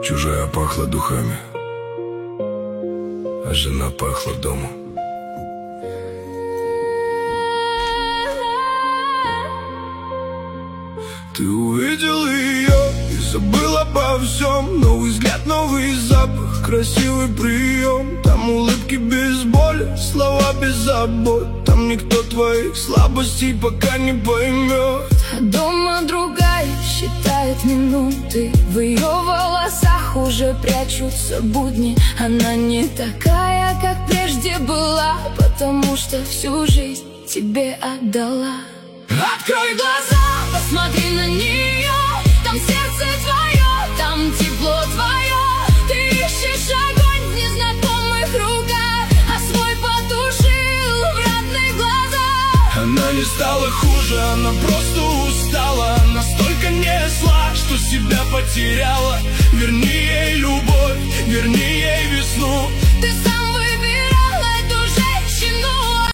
Чужая пахла духами, а жена пахла домом. Ты увидел ее и забыл обо всем. Новый взгляд, новый запах, красивый прием. Там улыбки без боли, слова без забот. Там никто твоих слабостей пока не поймет. А дома другая считает минуты. В ее волосах уже прячутся будни. Она не такая, как прежде была, потому что всю жизнь тебе отдала. Открой глаза, посмотри на нее. Там сердце твое, там тепло твое. Ты ищешь огонь в незнакомых руках, а свой потушил в родных глазах. Она не стала хуже, она просто устала. Настолько несла, что себя потеряла.